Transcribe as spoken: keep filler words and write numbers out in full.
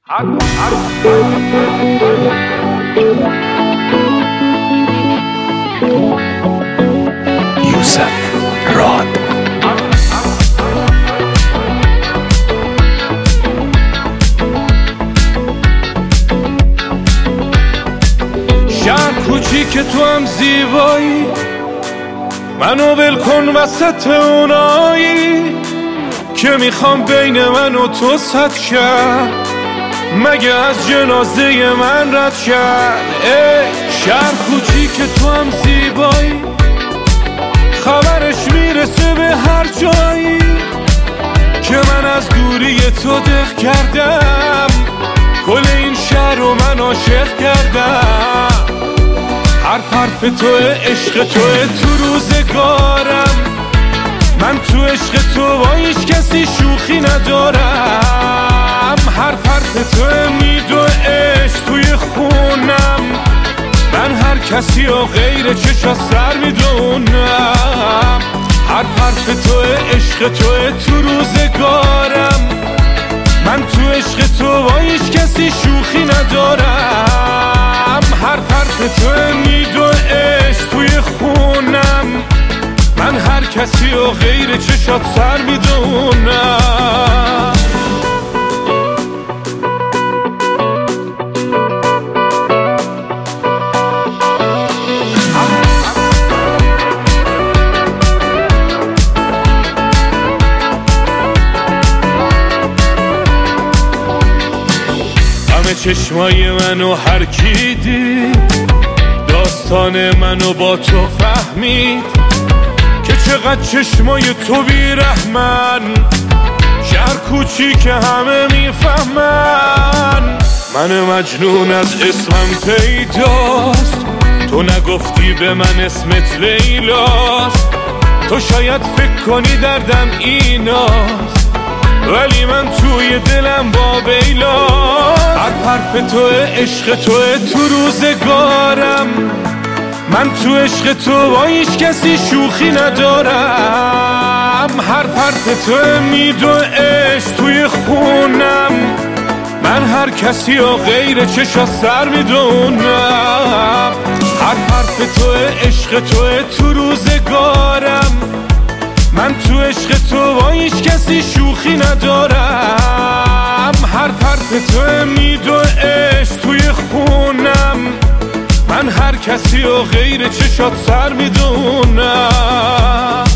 یوسف راد شهر کوچیک تو هم زیبایی، منو ول کن وسط اونایی که میخوام بین من و تو صد کرد، مگه از جنازه من رد کرد. ای شهر کوچیک تو هم زیبایی، خبرش میرسه به هر جایی که من از دوری تو دق کردم، کل این شهر رو من عاشق کردم. حرف حرف توه، عشق توه تو روزگارم، من تو عشق تو با هیچ کسی شوخی ندارم. حرف حرف توه، میدو عشق توی خونم، من هر کسی و غیر چشا سر میدونم. حرف حرف توه، عشق توه تو روزگارم، من تو عشق تو با هیچ کسی شوخی ندارم. حرف حرف توه، میدو عشق توی خونم، من هر کسی و غیر چشات سر میدونم. همه چشمای منو هر کی دید، داستان منو با تو فهمید که چقدر چشمای تو بیرحمن. شهر کوچیک همه میفهمن، من مجنون از اسمم پیداست، تو نگفتی به من اسمت لیلاست. تو شاید فکر کنی دردم ایناست، ولی من توی دلم با بیلاست. حرف حرف توه، عشق توه تو روزگارم، من تو عشق تو با هیچ کسی شوخی ندارم. حرف حرف توه، میدو عشق توی خونم، من هر کسی و غیر چشا سر میدونم. حرف حرف توه، عشق توه تو روزگارم، من تو عشق تو با هیچ کسی شوخی ندارم. حرف حرف توه، میدو عشق توی خونم، من هر کسی و غیر چشات سر میدونم.